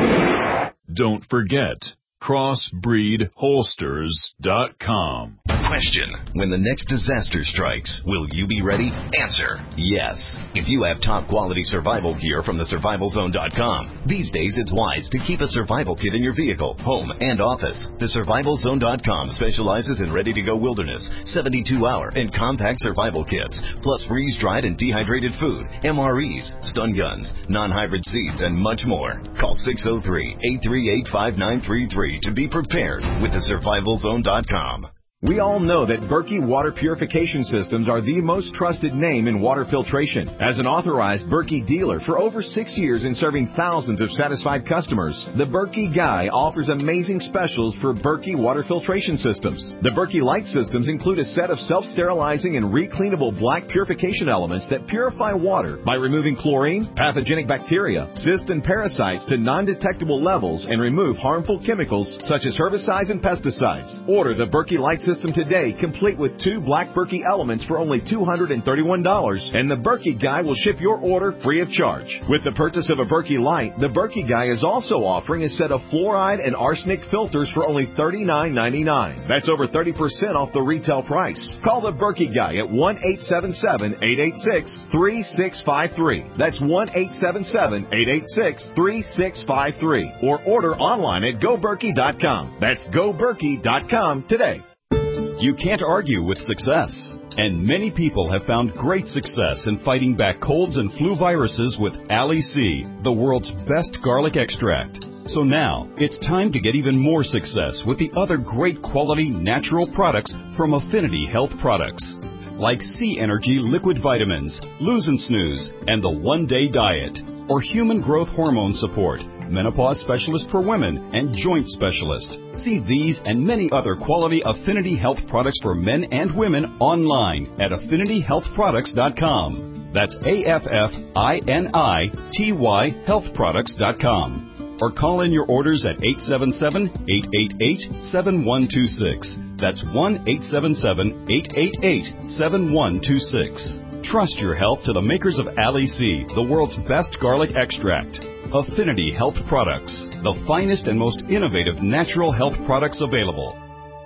Don't forget, crossbreed holsters dot com. Question. When the next disaster strikes, will you be ready? Answer. Yes. If you have top quality survival gear from the survival zone dot com. These days it's wise to keep a survival kit in your vehicle, home, and office. The survival zone dot com specializes in ready-to-go wilderness, seventy-two hour, and compact survival kits, plus freeze-dried and dehydrated food, M R Es, stun guns, non-hybrid seeds, and much more. Call six oh three, eight three eight, five nine three three to be prepared with the survival zone dot com. We all know that Berkey Water Purification Systems are the most trusted name in water filtration. As an authorized Berkey dealer for over six years and serving thousands of satisfied customers, the Berkey Guy offers amazing specials for Berkey Water Filtration Systems. The Berkey Light Systems include a set of self-sterilizing and recleanable black purification elements that purify water by removing chlorine, pathogenic bacteria, cysts, and parasites to non-detectable levels and remove harmful chemicals such as herbicides and pesticides. Order the Berkey Light Systems today, complete with two black Berkey elements for only two hundred thirty-one dollars, and the Berkey Guy will ship your order free of charge. With the purchase of a Berkey Light, the Berkey Guy is also offering a set of fluoride and arsenic filters for only thirty-nine ninety-nine. That's over thirty percent off the retail price. Call the Berkey Guy at one eight seven seven, eight eight six, three six five three. That's one eight seven seven, eight eight six, three six five three. Or order online at go berkey dot com. That's go berkey dot com today. You can't argue with success, and many people have found great success in fighting back colds and flu viruses with Ali-C, the world's best garlic extract. So now, it's time to get even more success with the other great quality natural products from Affinity Health Products, like C Energy Liquid Vitamins, Lose and Snooze, and the One Day Diet, or Human Growth Hormone Support, Menopause Specialist for Women, and Joint Specialist. See these and many other quality Affinity Health products for men and women online at affinity health products dot com. That's A F F I N I T Y health products dot com. Or call in your orders at eight seven seven, eight eight eight, seven one two six. That's one eight seven seven, eight eight eight, seven one two six. Trust your health to the makers of Ali-C, the world's best garlic extract. Affinity Health Products, the finest and most innovative natural health products available.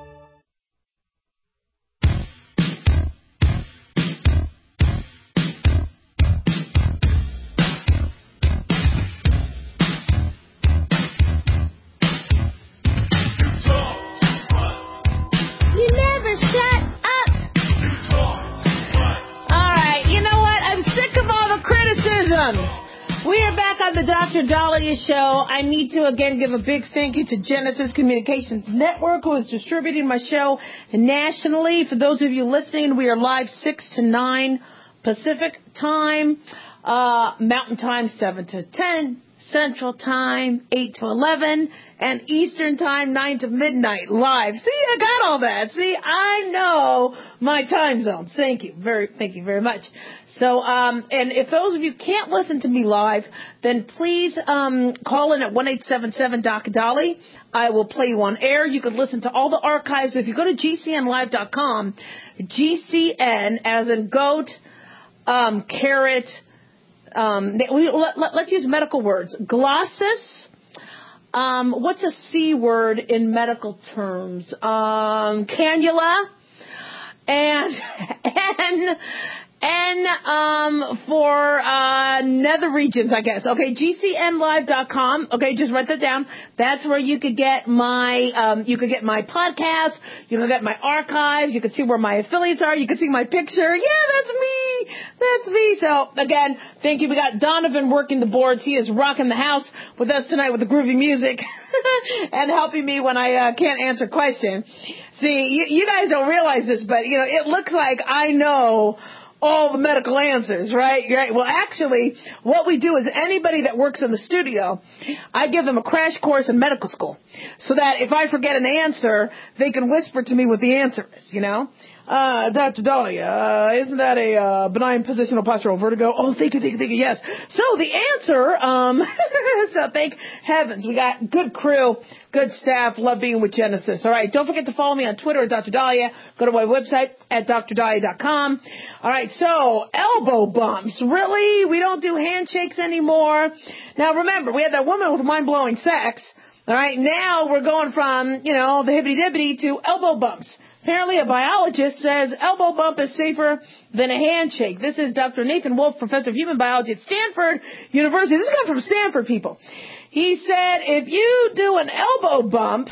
You never shut up. All right, you know what? I'm sick of all the criticisms. We are back on the Doctor Dahlia Show. I need to again give a big thank you to Genesis Communications Network, who is distributing my show nationally. For those of you listening, we are live six to nine Pacific time, uh, Mountain time seven to ten, Central time eight to eleven, and Eastern time nine to midnight live. See, I got all that. See, I know my time zones. Thank you very, thank you very much. So, um, and if those of you can't listen to me live, then please um, call in at one eight seven seven D O C Dolly. I will play you on air. You can listen to all the archives. If you go to G C N live dot com, G C N as in goat, um, carrot, um, we, let, let, let's use medical words. Glossus. Um, what's a C word in medical terms? Um, cannula. And, and, N um, for uh, nether regions, I guess. Okay, G C N live dot com. Okay, just write that down. That's where you could get my um, you could get my podcast. You could get my archives. You could see where my affiliates are. You could see my picture. Yeah, that's me. That's me. So again, thank you. We got Donovan working the boards. He is rocking the house with us tonight with the groovy music and helping me when I uh, can't answer questions. See, you, you guys don't realize this, but you know, it looks like I know all the medical answers, right? Right. Well, actually, what we do is anybody that works in the studio, I give them a crash course in medical school so that if I forget an answer, they can whisper to me what the answer is, you know? Uh, Doctor Dahlia, uh, isn't that a uh, benign positional postural vertigo? Oh, thank you, thank you, thank you, yes. So the answer, um, so thank heavens, we got good crew, good staff, love being with Genesis. All right, don't forget to follow me on Twitter at Doctor Dahlia. Go to my website at D R dahlia dot com. All right, so elbow bumps. Really? We don't do handshakes anymore? Now remember, we had that woman with mind-blowing sex. All right, now we're going from, you know, the hibbity-dibbity to elbow bumps. Apparently, a biologist says elbow bump is safer than a handshake. This is Doctor Nathan Wolf, professor of human biology at Stanford University. This is coming from Stanford, people. He said if you do an elbow bump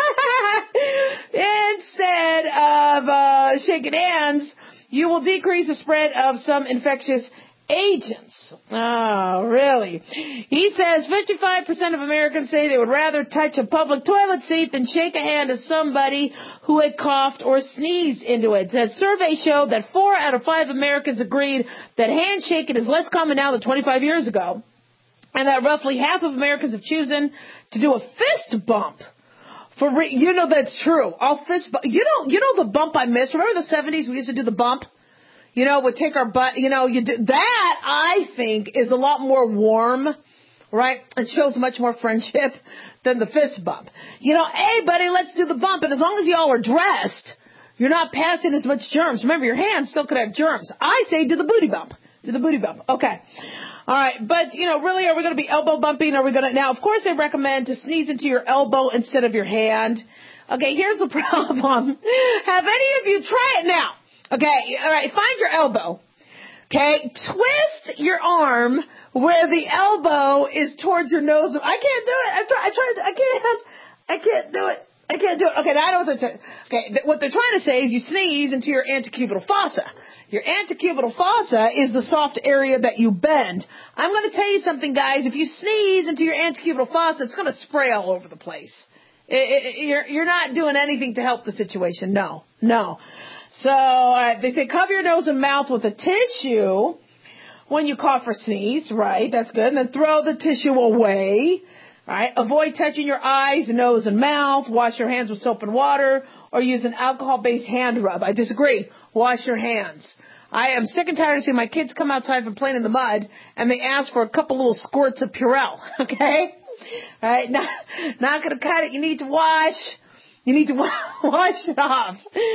instead of uh, shaking hands, you will decrease the spread of some infectious agents. Oh, really? He says fifty-five percent of Americans say they would rather touch a public toilet seat than shake a hand of somebody who had coughed or sneezed into it. That survey showed that four out of five Americans agreed that handshaking is less common now than twenty-five years ago, and that roughly half of Americans have chosen to do a fist bump. For re- you know that's true. I'll fist bump. You know, you know the bump I missed. Remember the seventies? We used to do the bump. You know, would take our butt, you know, you do, that I think is a lot more warm, right? It shows much more friendship than the fist bump. You know, hey buddy, let's do the bump. And as long as y'all are dressed, you're not passing as much germs. Remember, your hands still could have germs. I say do the booty bump. Do the booty bump. Okay. All right. But, you know, really, are we going to be elbow bumping? Are we going to, now, of course, they recommend to sneeze into your elbow instead of your hand. Okay. Here's the problem. Have any of you try it now? Okay, all right, find your elbow. Okay, twist your arm where the elbow is towards your nose. I can't do it. I try, I tried. I can't. I can't do it. I can't do it. Okay, now I know what they're saying. Okay, what they're trying to say is you sneeze into your antecubital fossa. Your antecubital fossa is the soft area that you bend. I'm going to tell you something, guys. If you sneeze into your antecubital fossa, it's going to spray all over the place. It, it, you're, you're not doing anything to help the situation. No, no. So uh, they say cover your nose and mouth with a tissue when you cough or sneeze, right? That's good. And then throw the tissue away, right? Avoid touching your eyes, nose, and mouth. Wash your hands with soap and water or use an alcohol-based hand rub. I disagree. Wash your hands. I am sick and tired of seeing my kids come outside from playing in the mud and they ask for a couple little squirts of Purell, okay? All right? Not, not going to cut it. You need to wash. You need to wash it off.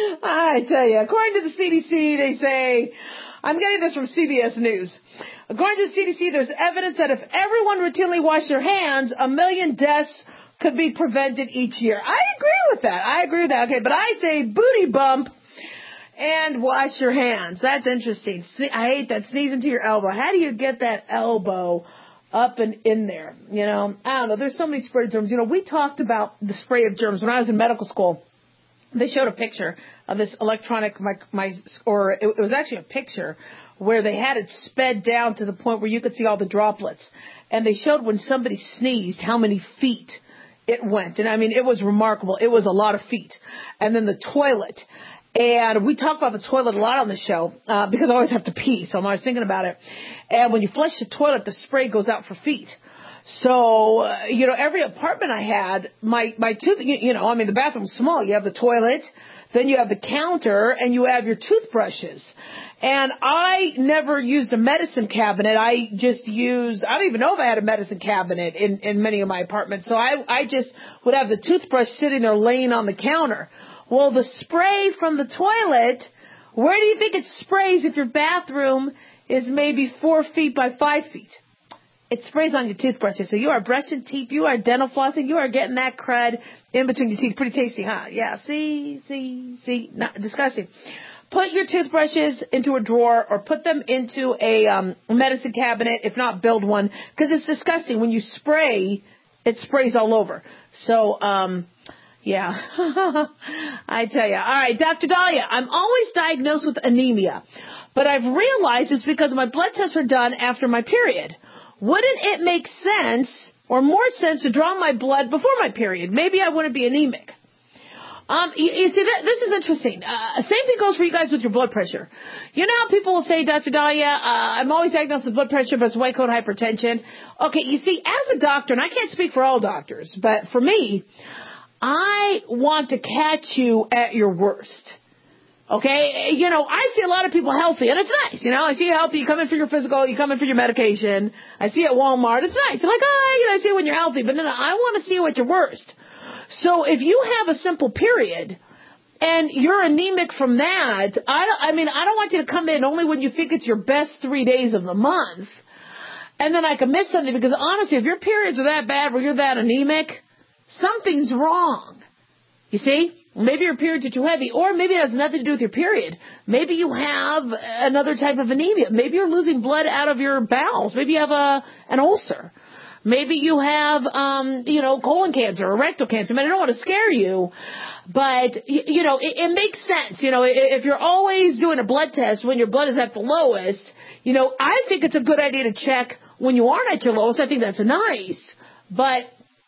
I tell you, according to the C D C, they say, I'm getting this from C B S News. According to the C D C, there's evidence that if everyone routinely washed their hands, a million deaths could be prevented each year. I agree with that. I agree with that. Okay, but I say booty bump and wash your hands. That's interesting. I hate that. Sneeze into your elbow. How do you get that elbow up and in there? You know, I don't know. There's so many spray germs. You know, we talked about the spray of germs when I was in medical school. They showed a picture of this electronic, my, my, or it, it was actually a picture where they had it sped down to the point where you could see all the droplets. And they showed when somebody sneezed how many feet it went. And I mean, it was remarkable. It was a lot of feet. And then the toilet. And we talk about the toilet a lot on the show uh, because I always have to pee, so I'm always thinking about it. And when you flush the toilet, the spray goes out for feet. So, uh, you know, every apartment I had, my, my tooth, you, you know, I mean, the bathroom's small. You have the toilet, then you have the counter, and you have your toothbrushes. And I never used a medicine cabinet. I just used, I don't even know if I had a medicine cabinet in, in many of my apartments. So I, I just would have the toothbrush sitting there laying on the counter. Well, the spray from the toilet, where do you think it sprays if your bathroom is maybe four feet by five feet? It sprays on your toothbrushes. So you are brushing teeth, you are dental flossing, you are getting that crud in between your teeth. Pretty tasty, huh? Yeah, see, see, see, not disgusting. put your toothbrushes into a drawer or put them into a um, medicine cabinet. If not, build one, because it's disgusting. When you spray, it sprays all over. So, um, yeah, I tell you. All right, Doctor Dahlia, I'm always diagnosed with anemia, but I've realized it's because my blood tests are done after my period. Wouldn't it make sense or more sense to draw my blood before my period? Maybe I wouldn't be anemic. Um, you, you see, that, this is interesting. Uh, same thing goes for you guys with your blood pressure. You know how people will say, Doctor Dahlia, uh, I'm always diagnosed with blood pressure, but it's white coat hypertension. Okay, you see, as a doctor, and I can't speak for all doctors, but for me, I want to catch you at your worst. Okay, you know, I see a lot of people healthy, and it's nice. You know, I see you healthy. You come in for your physical. You come in for your medication. I see you at Walmart. It's nice. You're like, oh, you know, I see you when you're healthy, but no, no, I want to see you at your worst. So if you have a simple period and you're anemic from that, I, I mean, I don't want you to come in only when you think it's your best three days of the month, and then I can miss something, because honestly, if your periods are that bad where you're that anemic, something's wrong. You see? Maybe your periods are too heavy, or maybe it has nothing to do with your period. Maybe you have another type of anemia. Maybe you're losing blood out of your bowels. Maybe you have a an ulcer. Maybe you have, um, you know, colon cancer or rectal cancer. I mean, I don't want to scare you, but, you know, it, it makes sense. You know, if you're always doing a blood test when your blood is at the lowest, you know, I think it's a good idea to check when you aren't at your lowest. I think that's nice, but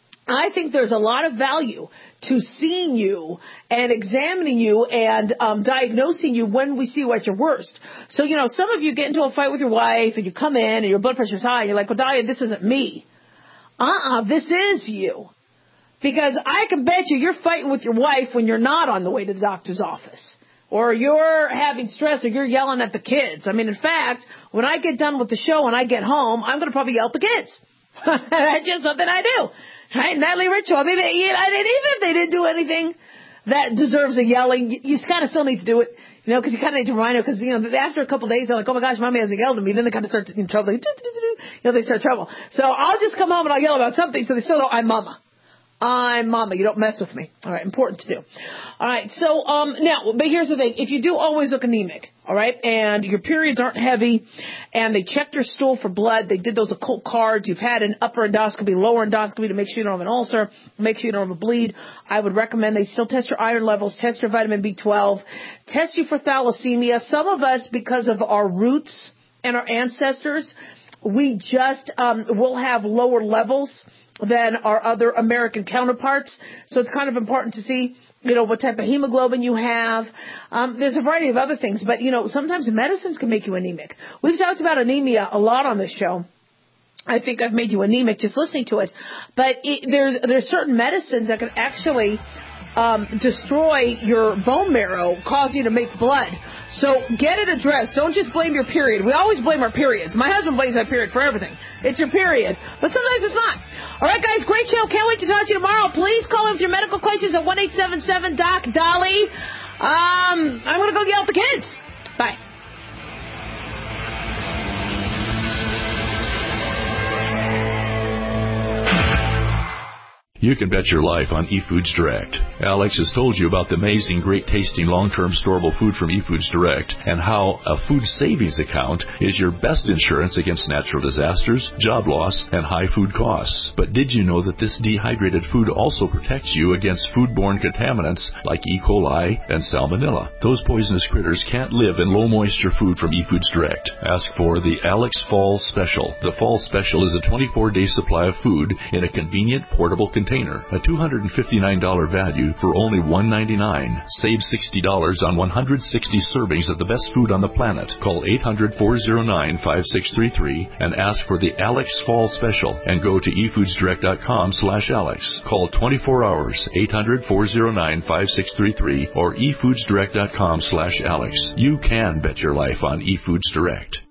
I think there's a lot of value to seeing you and examining you and um, diagnosing you when we see you at your worst. So, you know, some of you get into a fight with your wife and you come in and your blood pressure's high and you're like, well, Dahlia, this isn't me. Uh-uh, this is you. Because I can bet you you're fighting with your wife when you're not on the way to the doctor's office. Or you're having stress, or you're yelling at the kids. I mean, in fact, when I get done with the show and I get home, I'm going to probably yell at the kids. That's just something I do. Right? Nightly ritual. I mean, they, you know, even if they didn't do anything that deserves a yelling, you, you kind of still need to do it. You know, because you kind of need to remind them, because, you know, after a couple of days, they're like, oh my gosh, mommy hasn't yelled at me. Then they kind of start in trouble. Like, you know, they start trouble. So I'll just come home and I'll yell about something, so they still know I'm mama. I'm mama. You don't mess with me. All right, important to do. All right, so um, now, but here's the thing. If you do always look anemic, all right, and your periods aren't heavy, and they checked your stool for blood, they did those occult cards, you've had an upper endoscopy, lower endoscopy to make sure you don't have an ulcer, make sure you don't have a bleed, I would recommend they still test your iron levels, test your vitamin B twelve, test you for thalassemia. Some of us, because of our roots and our ancestors, we just um, will have lower levels than our other American counterparts. So it's kind of important to see, you know, what type of hemoglobin you have. Um, there's a variety of other things, but, you know, sometimes medicines can make you anemic. We've talked about anemia a lot on this show. I think I've made you anemic just listening to us. But it, there's, there's certain medicines that can actually um, destroy your bone marrow, cause you to make blood. So get it addressed. Don't just blame your period. We always blame our periods. My husband blames my period for everything. It's your period. But sometimes it's not. All right, guys, great show. Can't wait to talk to you tomorrow. Please call in with your medical questions at one eight seven seven doc Dolly. Um, I'm going to go yell at the kids. Bye. You can bet your life on eFoods Direct. Alex has told you about the amazing, great-tasting, long-term storable food from eFoods Direct and how a food savings account is your best insurance against natural disasters, job loss, and high food costs. But did you know that this dehydrated food also protects you against foodborne contaminants like E. coli and Salmonella? Those poisonous critters can't live in low-moisture food from eFoods Direct. Ask for the Alex Fall Special. The Fall Special is a twenty-four day supply of food in a convenient, portable container. Container, a two hundred fifty-nine dollars value for only one hundred ninety-nine dollars. Save sixty dollars on one hundred sixty servings of the best food on the planet. Call eight hundred, four oh nine, five six three three and ask for the Alex Fall Special and go to e foods direct dot com slash Alex. Call twenty-four hours, eight hundred, four oh nine, five six three three or e foods direct dot com slash Alex. You can bet your life on eFoods Direct.